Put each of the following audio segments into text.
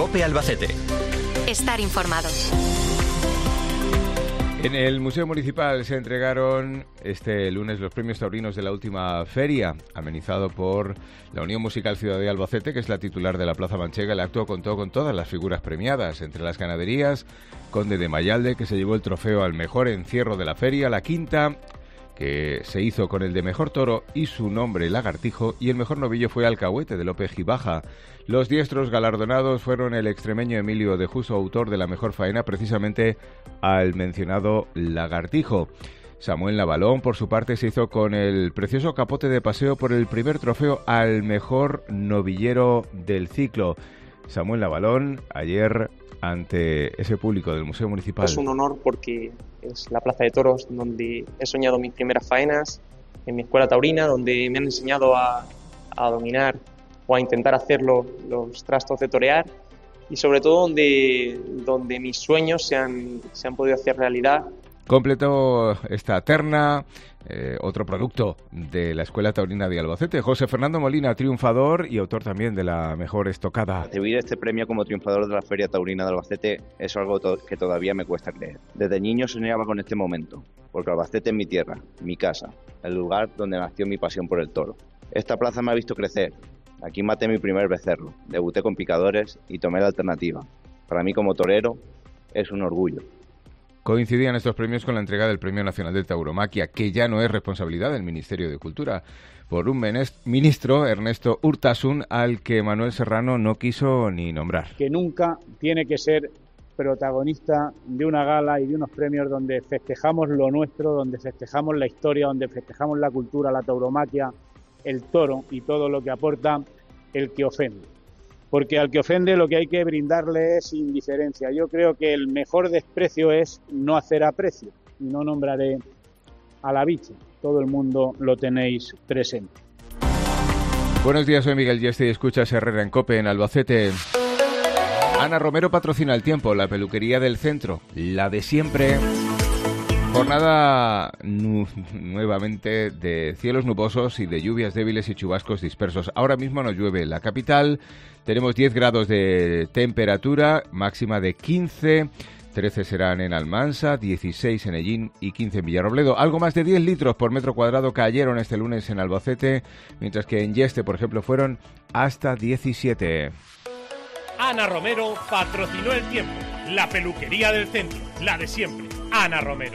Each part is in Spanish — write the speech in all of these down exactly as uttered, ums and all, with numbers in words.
COPE Albacete. Estar informado. En el Museo Municipal se entregaron este lunes los premios taurinos de la última feria, amenizado por la Unión Musical Ciudad de Albacete, que es la titular de la Plaza Manchega. El acto contó con todas las figuras premiadas, entre las ganaderías, Conde de Mayalde, que se llevó el trofeo al mejor encierro de la feria, la quinta, que se hizo con el de mejor toro y su nombre Lagartijo, y el mejor novillo fue Alcahuete de López Gibaja. Los diestros galardonados fueron el extremeño Emilio de Juso, autor de la mejor faena, precisamente al mencionado Lagartijo. Samuel Navalón, por su parte, se hizo con el precioso capote de paseo por el primer trofeo al mejor novillero del ciclo. Samuel Navalón, ayer, ante ese público del Museo Municipal. Es un honor porque es la Plaza de Toros donde he soñado mis primeras faenas, en mi escuela taurina, donde me han enseñado a, a dominar o a intentar hacerlo los trastos de torear, y sobre todo donde, donde mis sueños se han, se han podido hacer realidad. Completó esta terna eh, otro producto de la Escuela Taurina de Albacete, José Fernando Molina, triunfador y autor también de la mejor estocada. Recibir este premio como triunfador de la Feria Taurina de Albacete es algo to- que todavía me cuesta creer. Desde niño soñaba con este momento, porque Albacete es mi tierra, mi casa, el lugar donde nació mi pasión por el toro. Esta plaza me ha visto crecer. Aquí maté mi primer becerro, debuté con picadores y tomé la alternativa. Para mí, como torero, es un orgullo. Coincidían estos premios con la entrega del Premio Nacional de Tauromaquia, que ya no es responsabilidad del Ministerio de Cultura, por un ministro, Ernesto Urtasun, al que Manuel Serrano no quiso ni nombrar. Que nunca tiene que ser protagonista de una gala y de unos premios donde festejamos lo nuestro, donde festejamos la historia, donde festejamos la cultura, la tauromaquia, el toro y todo lo que aporta el que ofende. Porque al que ofende lo que hay que brindarle es indiferencia. Yo creo que el mejor desprecio es no hacer aprecio. Y no nombraré a la bicha. Todo el mundo lo tenéis presente. Buenos días, soy Miguel Yeste y escuchas Herrera en COPE en Albacete. Ana Romero patrocina El Tiempo, la peluquería del centro, la de siempre. Jornada nu- nuevamente de cielos nubosos y de lluvias débiles y chubascos dispersos. Ahora mismo no llueve en la capital, tenemos diez grados de temperatura, máxima de quince, trece serán en Almansa, dieciséis en Ellín y quince en Villarrobledo. Algo más de diez litros por metro cuadrado cayeron este lunes en Albacete, mientras que en Yeste, por ejemplo, fueron hasta diecisiete. Ana Romero patrocinó El Tiempo, la peluquería del centro, la de siempre. Ana Romero.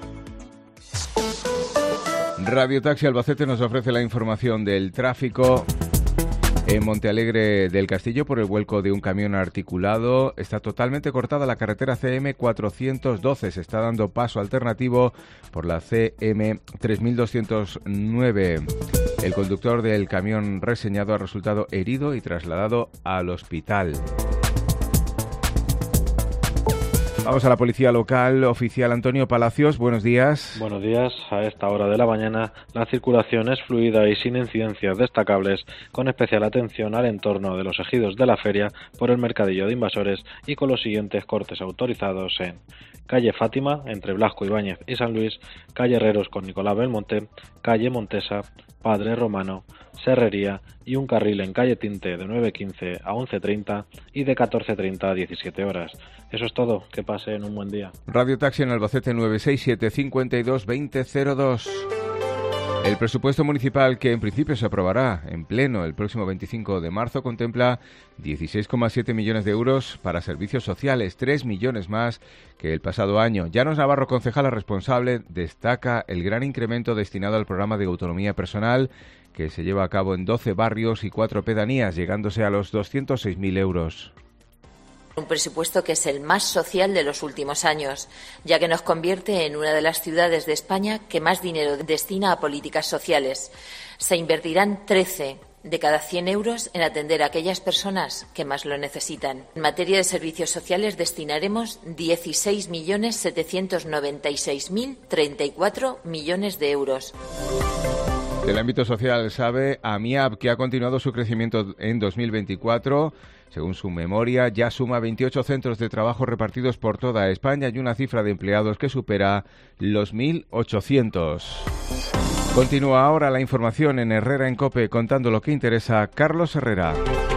Radio Taxi Albacete nos ofrece la información del tráfico. En Montealegre del Castillo, por el vuelco de un camión articulado, está totalmente cortada la carretera C M cuatrocientos doce. Se está dando paso alternativo por la C M tres mil doscientos nueve. El conductor del camión reseñado ha resultado herido y trasladado al hospital. Vamos a la policía local. Oficial Antonio Palacios, buenos días. Buenos días. A esta hora de la mañana la circulación es fluida y sin incidencias destacables, con especial atención al entorno de los ejidos de la feria por el mercadillo de Invasores y con los siguientes cortes autorizados en calle Fátima, entre Blasco Ibáñez y San Luis, calle Herreros con Nicolás Belmonte, calle Montesa, Padre Romano, Serrería y un carril en calle Tinte de nueve quince a once treinta y de catorce treinta a diecisiete horas. Eso es todo. Que pasen un buen día. Radio Taxi en Albacete nueve seis siete cinco dos dos cero cero dos. El presupuesto municipal, que en principio se aprobará en pleno el próximo veinticinco de marzo, contempla dieciséis coma siete millones de euros para servicios sociales, tres millones más que el pasado año. Llanos Navarro, concejala responsable, destaca el gran incremento destinado al programa de autonomía personal, que se lleva a cabo en doce barrios y cuatro pedanías, llegándose a los doscientos seis mil euros. Un presupuesto que es el más social de los últimos años, ya que nos convierte en una de las ciudades de España que más dinero destina a políticas sociales. Se invertirán trece de cada cien euros en atender a aquellas personas que más lo necesitan. En materia de servicios sociales destinaremos dieciséis millones setecientos noventa y seis mil treinta y cuatro millones de euros. Del ámbito social sabe AMIAB, que ha continuado su crecimiento en dos mil veinticuatro. Según su memoria, ya suma veintiocho centros de trabajo repartidos por toda España y una cifra de empleados que supera los mil ochocientos. Continúa ahora la información en Herrera en COPE, contando lo que interesa Carlos Herrera.